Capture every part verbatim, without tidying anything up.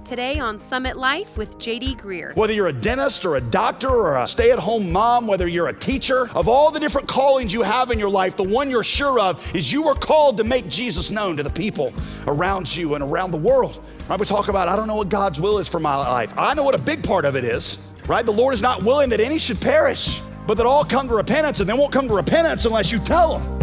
Today on Summit Life with J D Greear. Whether you're a dentist or a doctor or a stay-at-home mom, whether you're a teacher, of all the different callings you have in your life, the one you're sure of is you were called to make Jesus known to the people around you and around the world. Right? We talk about, I don't know what God's will is for my life. I know what a big part of it is, right? The Lord is not willing that any should perish, but that all come to repentance, and they won't come to repentance unless you tell them.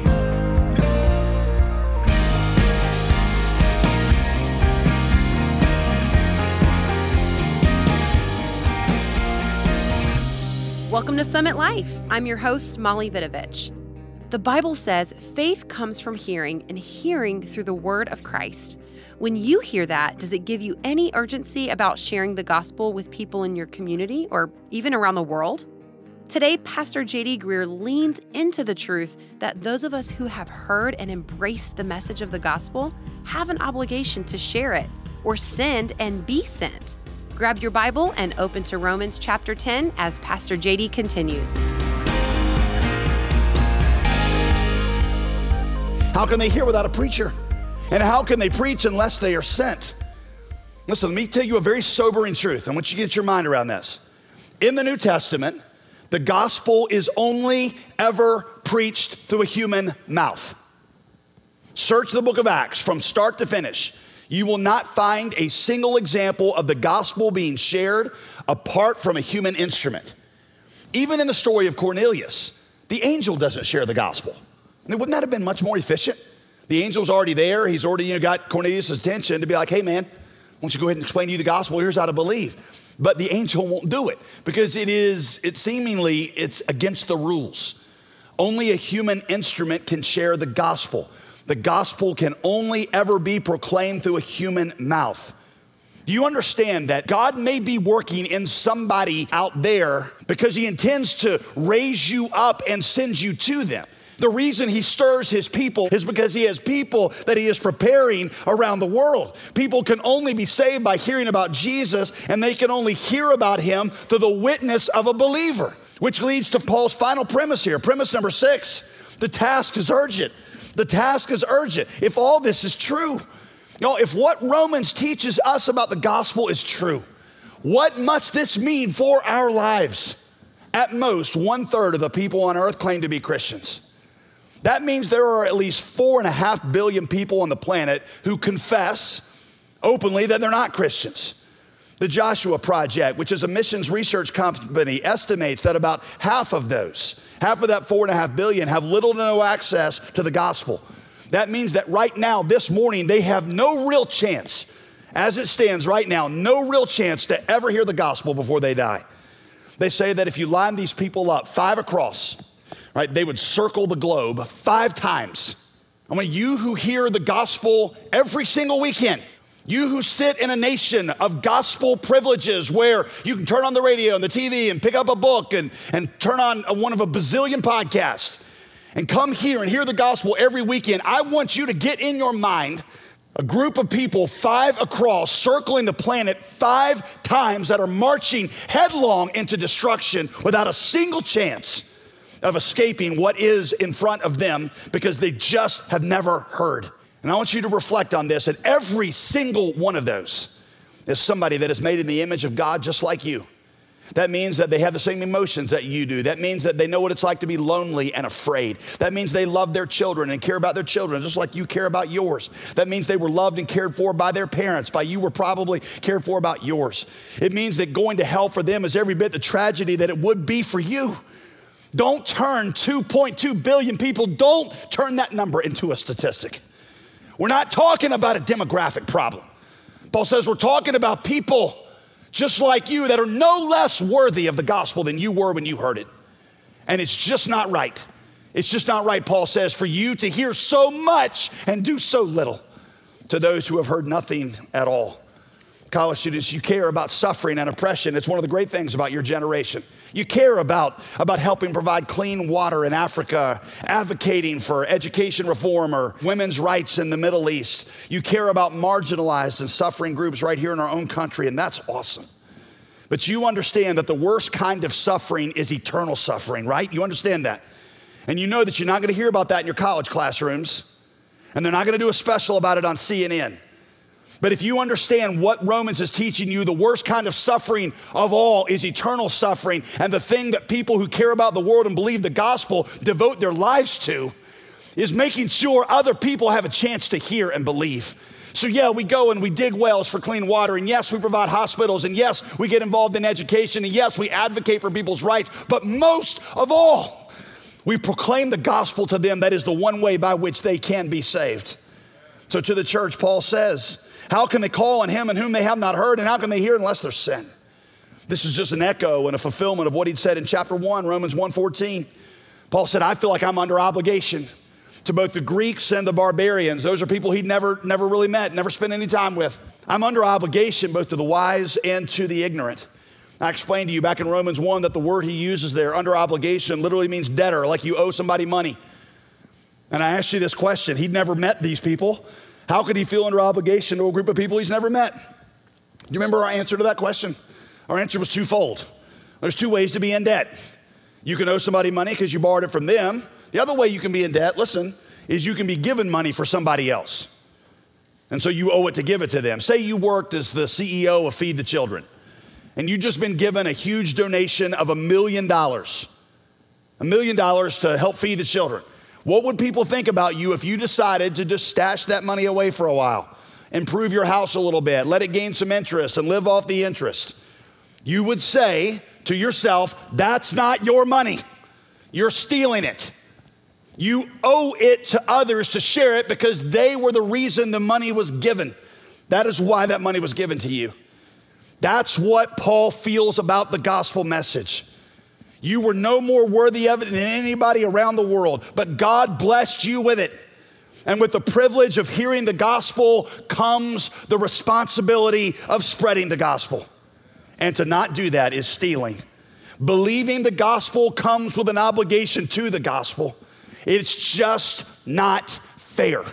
Welcome to Summit Life. I'm your host, Molly Vidovich. The Bible says faith comes from hearing, and hearing through the word of Christ. When you hear that, does it give you any urgency about sharing the gospel with people in your community or even around the world? Today, Pastor J D Greear leans into the truth that those of us who have heard and embraced the message of the gospel have an obligation to share it or send and be sent. Grab your Bible and open to Romans chapter ten as Pastor J D continues. How can they hear without a preacher? And how can they preach unless they are sent? Listen, let me tell you a very sobering truth. I want you to get your mind around this. In the New Testament, the gospel is only ever preached through a human mouth. Search the book of Acts from start to finish. You will not find a single example of the gospel being shared apart from a human instrument. Even in the story of Cornelius, the angel doesn't share the gospel. I mean, wouldn't that have been much more efficient? The angel's already there. He's already you know, got Cornelius' attention to be like, hey, man, why don't you go ahead and explain to you the gospel? Here's how to believe. But the angel won't do it because it is, it seemingly, it's against the rules. Only a human instrument can share the gospel. The gospel can only ever be proclaimed through a human mouth. Do you understand that God may be working in somebody out there because he intends to raise you up and send you to them? The reason he stirs his people is because he has people that he is preparing around the world. People can only be saved by hearing about Jesus, and they can only hear about him through the witness of a believer, which leads to Paul's final premise here. Premise number six, the task is urgent. The task is urgent. If all this is true, you know, if what Romans teaches us about the gospel is true, what must this mean for our lives? At most, one third of the people on earth claim to be Christians. That means there are at least four and a half billion people on the planet who confess openly that they're not Christians. The Joshua Project, which is a missions research company, estimates that about half of those, half of that four and a half billion, have little to no access to the gospel. That means that right now, this morning, they have no real chance, as it stands right now, no real chance to ever hear the gospel before they die. They say that if you line these people up five across, right, they would circle the globe five times. I mean, you who hear the gospel every single weekend, you who sit in a nation of gospel privileges where you can turn on the radio and the T V and pick up a book and, and turn on a, one of a bazillion podcasts and come here and hear the gospel every weekend, I want you to get in your mind a group of people five across circling the planet five times that are marching headlong into destruction without a single chance of escaping what is in front of them because they just have never heard. And I want you to reflect on this, that every single one of those is somebody that is made in the image of God just like you. That means that they have the same emotions that you do. That means that they know what it's like to be lonely and afraid. That means they love their children and care about their children just like you care about yours. That means they were loved and cared for by their parents, by you were probably cared for about yours. It means that going to hell for them is every bit the tragedy that it would be for you. Don't turn two point two billion people, don't turn that number into a statistic. We're not talking about a demographic problem. Paul says we're talking about people just like you that are no less worthy of the gospel than you were when you heard it. And it's just not right. It's just not right, Paul says, for you to hear so much and do so little to those who have heard nothing at all. College students, you care about suffering and oppression. It's one of the great things about your generation. You care about, about helping provide clean water in Africa, advocating for education reform or women's rights in the Middle East. You care about marginalized and suffering groups right here in our own country, and that's awesome. But you understand that the worst kind of suffering is eternal suffering, right? You understand that. And you know that you're not going to hear about that in your college classrooms, and they're not going to do a special about it on C N N. But if you understand what Romans is teaching you, the worst kind of suffering of all is eternal suffering. And the thing that people who care about the world and believe the gospel devote their lives to is making sure other people have a chance to hear and believe. So yeah, we go and we dig wells for clean water. And yes, we provide hospitals. And yes, we get involved in education. And yes, we advocate for people's rights. But most of all, we proclaim the gospel to them. That is the one way by which they can be saved. So to the church, Paul says, how can they call on him in whom they have not heard? And how can they hear unless they're sent? This is just an echo and a fulfillment of what he'd said in chapter one, Romans one fourteen. Paul said, I feel like I'm under obligation to both the Greeks and the barbarians. Those are people he'd never, never really met, never spent any time with. I'm under obligation both to the wise and to the ignorant. I explained to you back in Romans one that the word he uses there, under obligation, literally means debtor, like you owe somebody money. And I asked you this question. He'd never met these people. How could he feel under obligation to a group of people he's never met? Do you remember our answer to that question? Our answer was twofold. There's two ways to be in debt. You can owe somebody money because you borrowed it from them. The other way you can be in debt, listen, is you can be given money for somebody else. And so you owe it to give it to them. Say you worked as the C E O of Feed the Children, and you've just been given a huge donation of a million dollars. A million dollars to help feed the children. What would people think about you if you decided to just stash that money away for a while, improve your house a little bit, let it gain some interest and live off the interest? You would say to yourself, that's not your money. You're stealing it. You owe it to others to share it because they were the reason the money was given. That is why that money was given to you. That's what Paul feels about the gospel message. You were no more worthy of it than anybody around the world, but God blessed you with it. And with the privilege of hearing the gospel comes the responsibility of spreading the gospel. And to not do that is stealing. Believing the gospel comes with an obligation to the gospel. It's just not fair.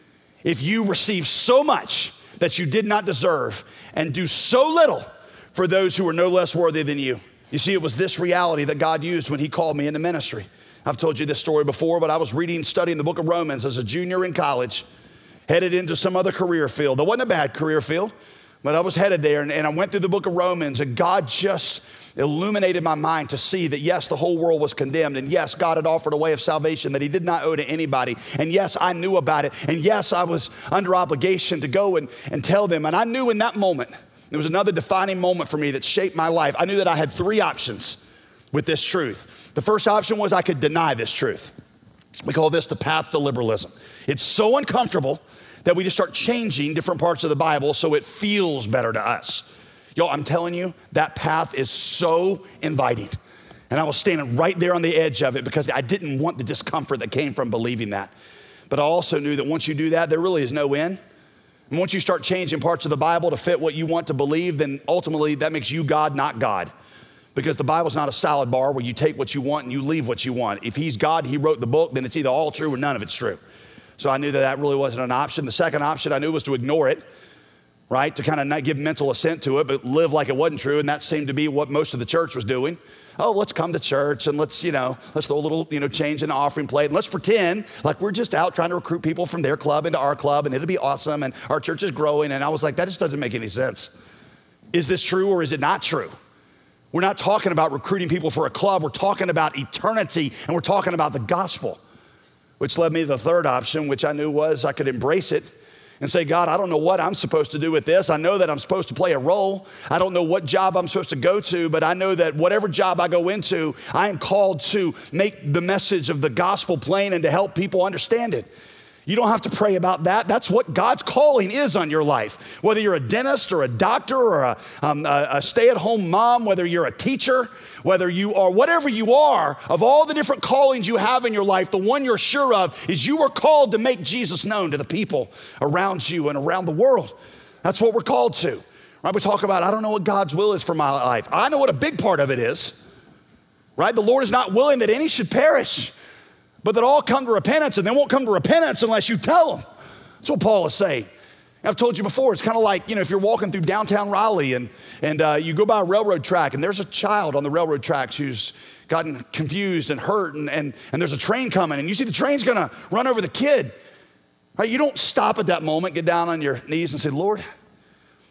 If you receive so much that you did not deserve and do so little for those who are no less worthy than you. You see, it was this reality that God used when he called me into ministry. I've told you this story before, but I was reading and studying the book of Romans as a junior in college, headed into some other career field. That wasn't a bad career field, but I was headed there, and, and I went through the book of Romans, and God just illuminated my mind to see that, yes, the whole world was condemned, and yes, God had offered a way of salvation that he did not owe to anybody, and yes, I knew about it, and yes, I was under obligation to go and, and tell them, and I knew in that moment, there was another defining moment for me that shaped my life. I knew that I had three options with this truth. The first option was I could deny this truth. We call this the path to liberalism. It's so uncomfortable that we just start changing different parts of the Bible so it feels better to us. Yo, I'm telling you, that path is so inviting. And I was standing right there on the edge of it because I didn't want the discomfort that came from believing that. But I also knew that once you do that, there really is no end. And once you start changing parts of the Bible to fit what you want to believe, then ultimately that makes you God, not God. Because the Bible's not a salad bar where you take what you want and you leave what you want. If he's God, he wrote the book, then it's either all true or none of it's true. So I knew that that really wasn't an option. The second option I knew was to ignore it, right? To kind of not give mental assent to it, but live like it wasn't true. And that seemed to be what most of the church was doing. Oh, let's come to church and let's, you know, let's throw a little, you know, change in the offering plate. And let's pretend like we're just out trying to recruit people from their club into our club and it'll be awesome and our church is growing. And I was like, that just doesn't make any sense. Is this true or is it not true? We're not talking about recruiting people for a club. We're talking about eternity and we're talking about the gospel, which led me to the third option, which I knew was I could embrace it and say, God, I don't know what I'm supposed to do with this. I know that I'm supposed to play a role. I don't know what job I'm supposed to go to, but I know that whatever job I go into, I am called to make the message of the gospel plain and to help people understand it. You don't have to pray about that. That's what God's calling is on your life. Whether you're a dentist or a doctor or a, um, a, a stay-at-home mom, whether you're a teacher, whether you are whatever you are, of all the different callings you have in your life, the one you're sure of is you are called to make Jesus known to the people around you and around the world. That's what we're called to. Right? We talk about, I don't know what God's will is for my life. I know what a big part of it is. Right? The Lord is not willing that any should perish, but that all come to repentance, and they won't come to repentance unless you tell them. That's what Paul is saying. I've told you before, it's kind of like, you know, if you're walking through downtown Raleigh and, and uh, you go by a railroad track and there's a child on the railroad tracks who's gotten confused and hurt and, and, and there's a train coming and you see the train's gonna run over the kid. Right? You don't stop at that moment, get down on your knees and say, Lord,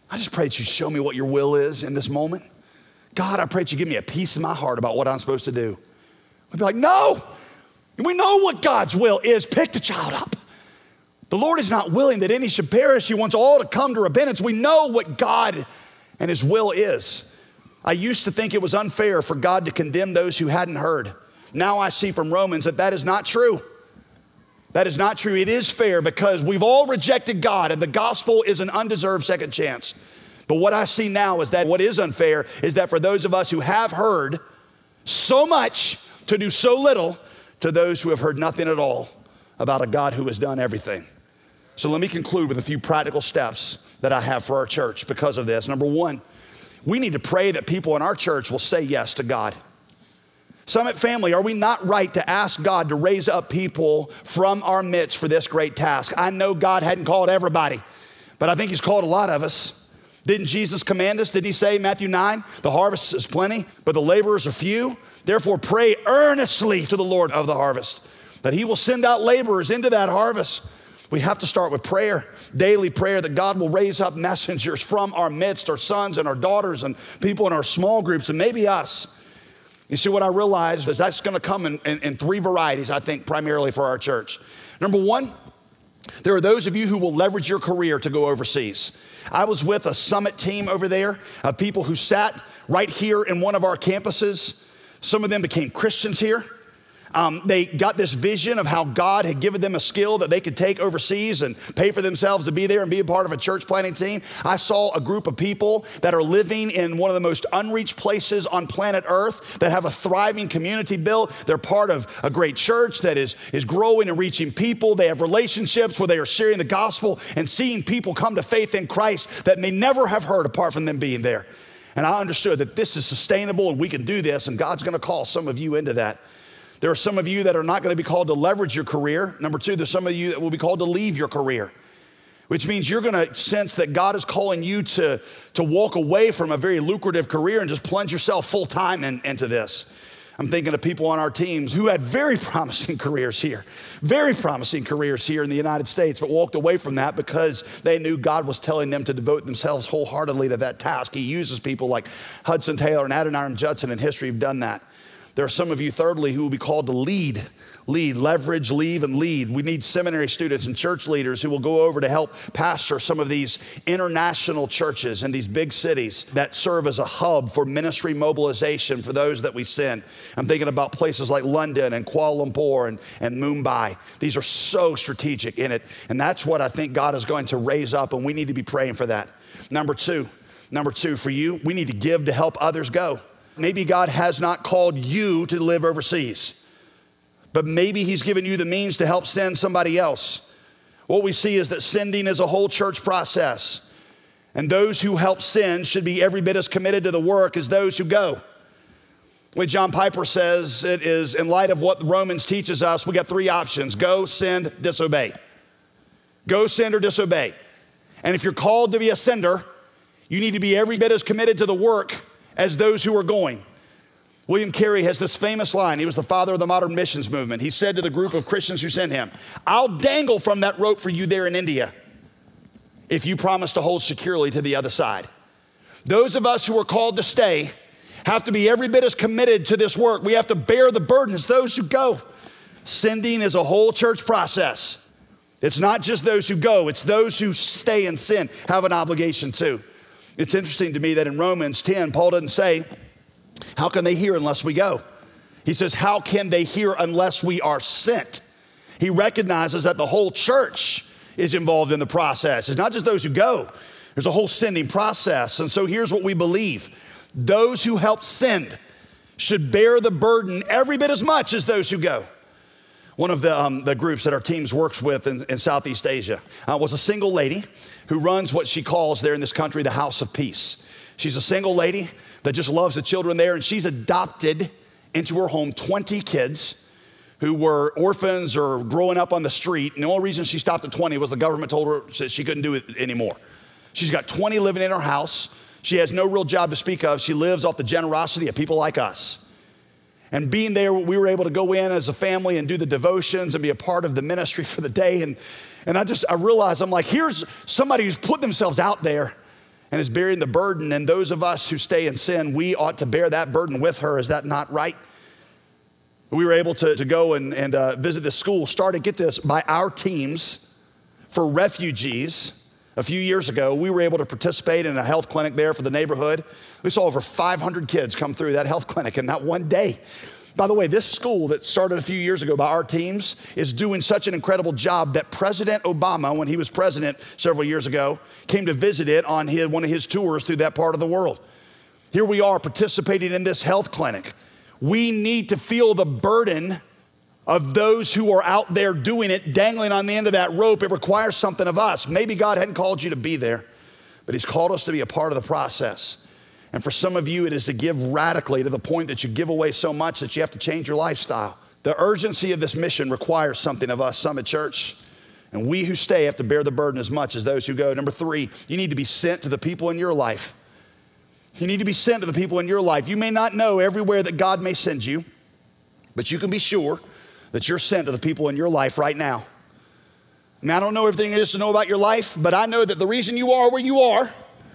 I just pray that you show me what your will is in this moment. God, I pray that you give me a peace in my heart about what I'm supposed to do. We'd be like, no, we know what God's will is. Pick the child up. The Lord is not willing that any should perish. He wants all to come to repentance. We know what God and his will is. I used to think it was unfair for God to condemn those who hadn't heard. Now I see from Romans that that is not true. That is not true. It is fair because we've all rejected God and the gospel is an undeserved second chance. But what I see now is that what is unfair is that for those of us who have heard so much to do so little, to those who have heard nothing at all about a God who has done everything. So let me conclude with a few practical steps that I have for our church because of this. Number one, we need to pray that people in our church will say yes to God. Summit family, are we not right to ask God to raise up people from our midst for this great task? I know God hadn't called everybody, but I think he's called a lot of us. Didn't Jesus command us? Did he say, Matthew nine, the harvest is plenty, but the laborers are few? Therefore, pray earnestly to the Lord of the harvest that he will send out laborers into that harvest. We have to start with prayer, daily prayer, that God will raise up messengers from our midst, our sons and our daughters and people in our small groups and maybe us. You see, what I realized is that's going to come in, in, in three varieties, I think, primarily for our church. Number one, there are those of you who will leverage your career to go overseas. I was with a Summit team over there of people who sat right here in one of our campuses. Some of them became Christians here. Um, they got this vision of how God had given them a skill that they could take overseas and pay for themselves to be there and be a part of a church planting team. I saw a group of people that are living in one of the most unreached places on planet Earth that have a thriving community built. They're part of a great church that is, is growing and reaching people. They have relationships where they are sharing the gospel and seeing people come to faith in Christ that may never have heard apart from them being there. And I understood that this is sustainable and we can do this, and God's going to call some of you into that. There are some of you that are not going to be called to leverage your career. Number two, there's some of you that will be called to leave your career, which means you're going to sense that God is calling you to, to walk away from a very lucrative career and just plunge yourself full-time in, into this. I'm thinking of people on our teams who had very promising careers here, very promising careers here in the United States, but walked away from that because they knew God was telling them to devote themselves wholeheartedly to that task. He uses people like Hudson Taylor and Adoniram Judson in history who've done that. There are some of you, thirdly, who will be called to lead, lead, leverage, leave, and lead. We need seminary students and church leaders who will go over to help pastor some of these international churches in these big cities that serve as a hub for ministry mobilization for those that we send. I'm thinking about places like London and Kuala Lumpur and, and Mumbai. These are so strategic in it, and that's what I think God is going to raise up, and we need to be praying for that. Number two, number two for you, we need to give to help others go. Maybe God has not called you to live overseas, but maybe he's given you the means to help send somebody else. What we see is that sending is a whole church process, and those who help send should be every bit as committed to the work as those who go. The way John Piper says it is, in light of what Romans teaches us, we got three options: go, send, disobey. Go, send, or disobey. And if you're called to be a sender, you need to be every bit as committed to the work as those who are going. William Carey has this famous line. He was the father of the modern missions movement. He said to the group of Christians who sent him, "I'll dangle from that rope for you there in India if you promise to hold securely to the other side." Those of us who are called to stay have to be every bit as committed to this work. We have to bear the burden as those who go. Sending is a whole church process. It's not just those who go, it's those who stay and send have an obligation too. It's interesting to me that in Romans ten, Paul doesn't say, how can they hear unless we go? He says, how can they hear unless we are sent? He recognizes that the whole church is involved in the process. It's not just those who go. There's a whole sending process. And so here's what we believe. Those who help send should bear the burden every bit as much as those who go. One of the, um, the groups that our teams works with in, in Southeast Asia uh, was a single lady who runs what she calls there in this country the House of Peace. She's a single lady that just loves the children there, and she's adopted into her home twenty kids who were orphans or growing up on the street. And the only reason she stopped at twenty was the government told her that she couldn't do it anymore. She's got twenty living in her house. She has no real job to speak of. She lives off the generosity of people like us. And being there, we were able to go in as a family and do the devotions and be a part of the ministry for the day. And, and I just, I realized, I'm like, here's somebody who's put themselves out there and is bearing the burden. And those of us who stay in sin, we ought to bear that burden with her. Is that not right? We were able to, to go and, and uh, visit this school, started, get this, by our teams for refugees. A few years ago, we were able to participate in a health clinic there for the neighborhood. We saw over five hundred kids come through that health clinic in that one day. By the way, this school that started a few years ago by our teams is doing such an incredible job that President Obama, when he was president several years ago, came to visit it on his, one of his tours through that part of the world. Here we are participating in this health clinic. We need to feel the burden of those who are out there doing it, dangling on the end of that rope. It requires something of us. Maybe God hadn't called you to be there, but he's called us to be a part of the process. And for some of you, it is to give radically to the point that you give away so much that you have to change your lifestyle. The urgency of this mission requires something of us, Summit Church. And we who stay have to bear the burden as much as those who go. Number three, you need to be sent to the people in your life. You need to be sent to the people in your life. You may not know everywhere that God may send you, but you can be sure that you're sent to the people in your life right now. Now, I don't know everything there is to know about your life, but I know that the reason you are where you are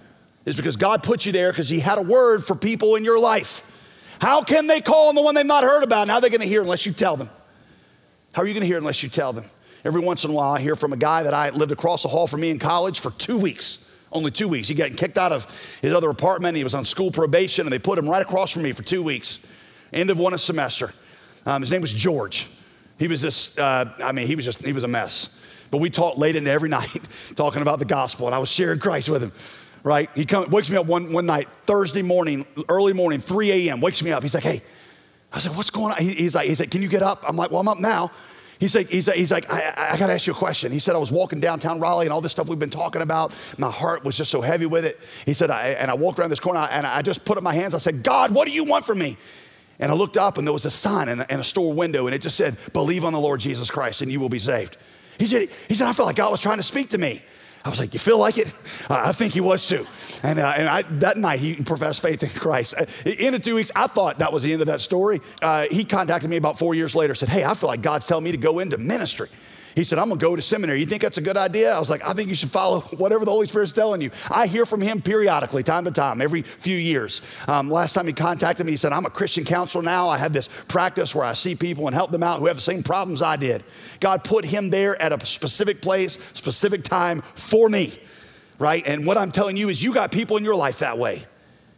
is because God put you there because he had a word for people in your life. How can they call on the one they've not heard about? And how are they going to hear unless you tell them? How are you going to hear unless you tell them? Every once in a while, I hear from a guy that I lived across the hall from me in college for two weeks. Only two weeks. He got kicked out of his other apartment. He was on school probation, and they put him right across from me for two weeks. End of one semester. Um, his name was George. He was this, uh, I mean, he was just, he was a mess. But we talked late into every night talking about the gospel, and I was sharing Christ with him, right? He come, wakes me up one, one night, Thursday morning, early morning, three a.m., wakes me up. He's like, hey. I was like, what's going on? He, he's like, he's like, can you get up? I'm like, well, I'm up now. He's like, he's like, he's like I, I got to ask you a question. He said, I was walking downtown Raleigh and all this stuff we've been talking about. My heart was just so heavy with it. He said, I, and I walked around this corner and I just put up my hands. I said, God, what do you want from me? And I looked up and there was a sign in a, in a store window and it just said, believe on the Lord Jesus Christ and you will be saved. He said, he said, I felt like God was trying to speak to me. I was like, you feel like it? Uh, I think he was too. And, uh, and I, that night, he professed faith in Christ. Uh, in the two weeks, I thought that was the end of that story. Uh, he contacted me about four years later, said, hey, I feel like God's telling me to go into ministry. He said, I'm going to go to seminary. You think that's a good idea? I was like, I think you should follow whatever the Holy Spirit's telling you. I hear from him periodically, time to time, every few years. Um, last time he contacted me, he said, I'm a Christian counselor now. I have this practice where I see people and help them out who have the same problems I did. God put him there at a specific place, specific time for me, right? And what I'm telling you is you got people in your life that way.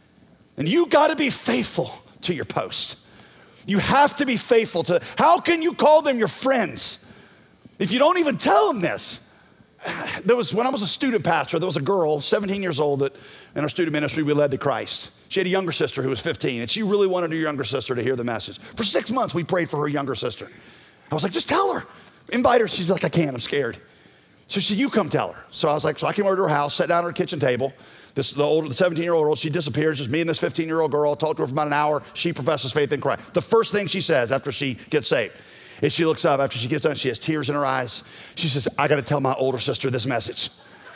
And you got to be faithful to your post. You have to be faithful to, how can you call them your friends if you don't even tell them this? There was, when I was a student pastor, there was a girl, seventeen years old, that in our student ministry we led to Christ. She had a younger sister who was fifteen, and she really wanted her younger sister to hear the message. For six months, we prayed for her younger sister. I was like, just tell her, invite her. She's like, I can't, I'm scared. So she said, you come tell her. So I was like, so I came over to her house, sat down at her kitchen table. This, the older, the seventeen-year-old girl, she disappears. Just me and this fifteen-year-old girl. Talked to her for about an hour. She professes faith in Christ. The first thing she says after she gets saved is she looks up after she gets done. She has tears in her eyes. She says, I got to tell my older sister this message.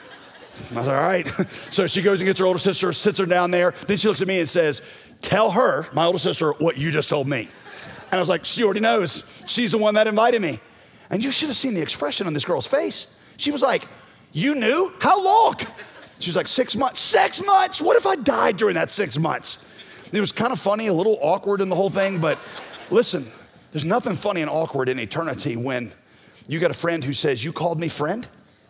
I was like, all right. So she goes and gets her older sister, sits her down there. Then she looks at me and says, tell her, my older sister, what you just told me. And I was like, she already knows. She's the one that invited me. And you should have seen the expression on this girl's face. She was like, you knew? How long? She was like, six months. Six months? What if I died during that six months? It was kind of funny, a little awkward in the whole thing, but listen, there's nothing funny and awkward in eternity when you got a friend who says, you called me friend?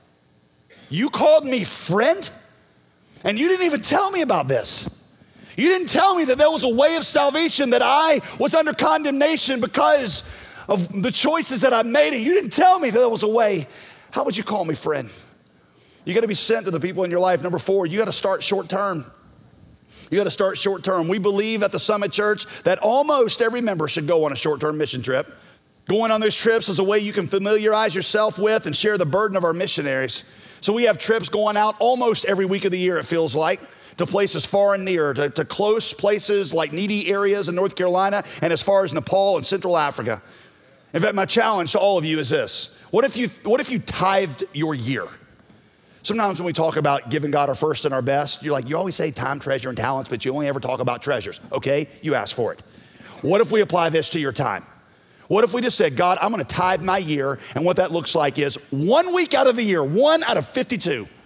You called me friend? And you didn't even tell me about this. You didn't tell me that there was a way of salvation, that I was under condemnation because of the choices that I made, and you didn't tell me that there was a way. How would you call me friend? You got to be sent to the people in your life. Number four, you got to start short term. You got to start short term. We believe at the Summit Church that almost every member should go on a short term mission trip. Going on those trips is a way you can familiarize yourself with and share the burden of our missionaries. So we have trips going out almost every week of the year, it feels like, to places far and near, to, to close places like needy areas in North Carolina and as far as Nepal and Central Africa. In fact, my challenge to all of you is this. What if you, what if you tithed your year? Sometimes when we talk about giving God our first and our best, you're like, you always say time, treasure, and talents, but you only ever talk about treasures. Okay, you asked for it. What if we apply this to your time? What if we just said, God, I'm gonna tithe my year, and what that looks like is one week out of the year, one out of fifty-two,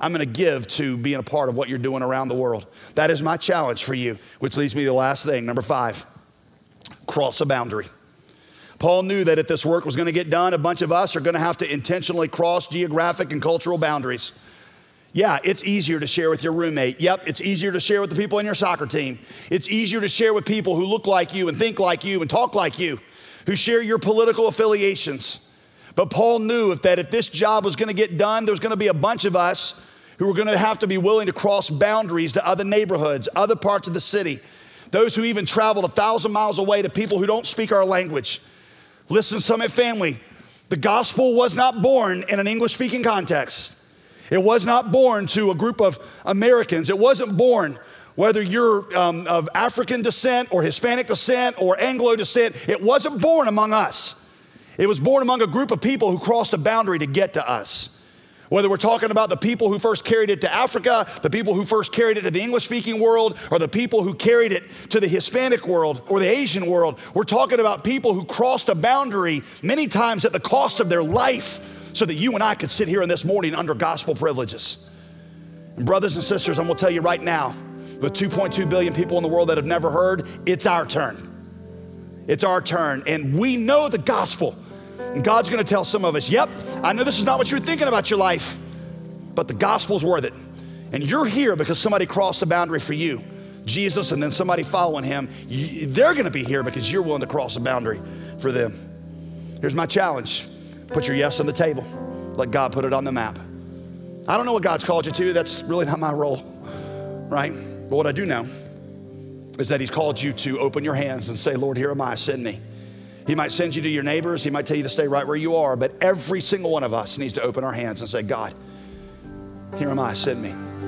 I'm going to give to being a part of what you're doing around the world. That is my challenge for you, which leads me to the last thing. Number five, cross a boundary. Paul knew that if this work was going to get done, a bunch of us are going to have to intentionally cross geographic and cultural boundaries. Yeah, it's easier to share with your roommate. Yep, it's easier to share with the people in your soccer team. It's easier to share with people who look like you and think like you and talk like you, who share your political affiliations. But Paul knew if that if this job was going to get done, there was going to be a bunch of us who were going to have to be willing to cross boundaries to other neighborhoods, other parts of the city, those who even traveled a thousand miles away to people who don't speak our language. Listen, Summit family, the gospel was not born in an English-speaking context. It was not born to a group of Americans. It wasn't born whether you're um, of African descent or Hispanic descent or Anglo descent. It wasn't born among us. It was born among a group of people who crossed a boundary to get to us. Whether we're talking about the people who first carried it to Africa, the people who first carried it to the English-speaking world, or the people who carried it to the Hispanic world or the Asian world, we're talking about people who crossed a boundary many times at the cost of their life so that you and I could sit here in this morning under gospel privileges. And brothers and sisters, I'm gonna tell you right now, with two point two billion people in the world that have never heard, it's our turn. It's our turn, and we know the gospel. And God's gonna tell some of us, yep, I know this is not what you were thinking about your life, but the gospel's worth it. And you're here because somebody crossed a boundary for you, Jesus, and then somebody following him. They're gonna be here because you're willing to cross a boundary for them. Here's my challenge. Put your yes on the table. Let God put it on the map. I don't know what God's called you to. That's really not my role, right? But what I do know is that he's called you to open your hands and say, Lord, here am I, send me. He might send you to your neighbors. He might tell you to stay right where you are. But every single one of us needs to open our hands and say, God, here am I, send me.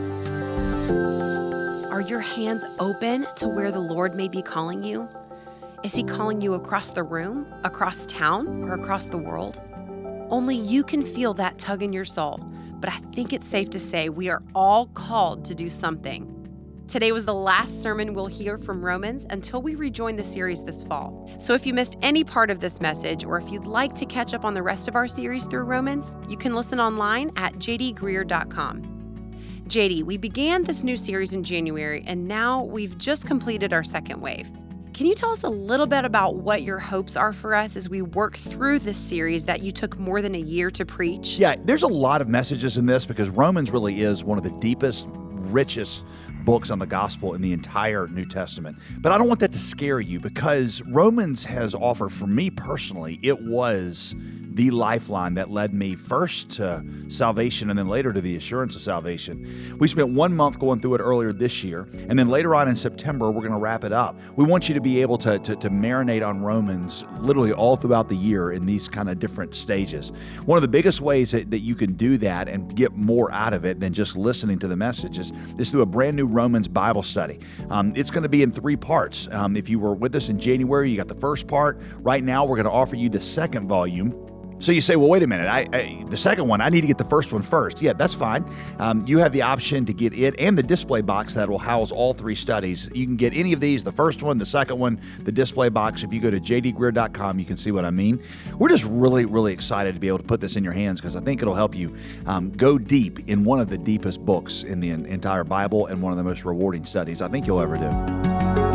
Are your hands open to where the Lord may be calling you? Is he calling you across the room, across town, or across the world? Only you can feel that tug in your soul. But I think it's safe to say we are all called to do something. Today was the last sermon we'll hear from Romans until we rejoin the series this fall. So if you missed any part of this message, or if you'd like to catch up on the rest of our series through Romans, you can listen online at j d greer dot com. J D, we began this new series in January, and now we've just completed our second wave. Can you tell us a little bit about what your hopes are for us as we work through this series that you took more than a year to preach? Yeah, there's a lot of messages in this because Romans really is one of the deepest, richest books on the gospel in the entire New Testament. But I don't want that to scare you because Romans has offered, for me personally, it was the lifeline that led me first to salvation and then later to the assurance of salvation. We spent one month going through it earlier this year, and then later on in September, we're going to wrap it up. We want you to be able to, to, to marinate on Romans literally all throughout the year in these kind of different stages. One of the biggest ways that, that you can do that and get more out of it than just listening to the messages is through a brand new Romans Bible study. Um, it's going to be in three parts. Um, if you were with us in January, you got the first part. Right now, we're going to offer you the second volume. So you say, well, wait a minute, I, I, the second one, I need to get the first one first. Yeah, that's fine. Um, you have the option to get it and the display box that will house all three studies. You can get any of these, the first one, the second one, the display box. If you go to j d greer dot com, you can see what I mean. We're just really, really excited to be able to put this in your hands because I think it'll help you um, go deep in one of the deepest books in the entire Bible and one of the most rewarding studies I think you'll ever do.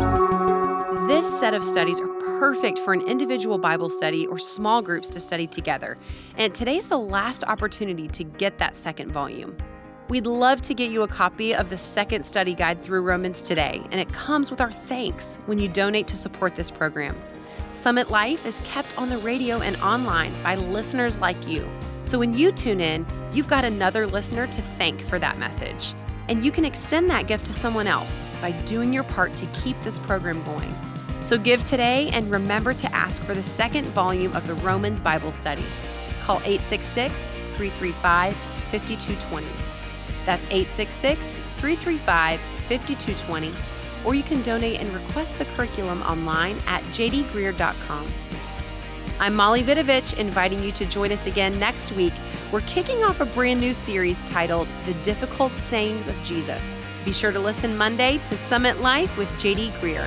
This set of studies are perfect for an individual Bible study or small groups to study together. And today's the last opportunity to get that second volume. We'd love to get you a copy of the second study guide through Romans today, and it comes with our thanks when you donate to support this program. Summit Life is kept on the radio and online by listeners like you. So when you tune in, you've got another listener to thank for that message. And you can extend that gift to someone else by doing your part to keep this program going. So give today and remember to ask for the second volume of the Romans Bible Study. Call eight six six, three three five, five two two zero. That's eight six six, three three five, five two two zero. Or you can donate and request the curriculum online at j d greer dot com. I'm Molly Vidovich, inviting you to join us again next week. We're kicking off a brand new series titled The Difficult Sayings of Jesus. Be sure to listen Monday to Summit Life with J D Greer.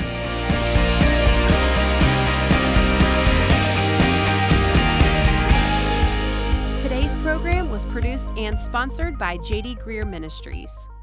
Today's program was produced and sponsored by J D Greer Ministries.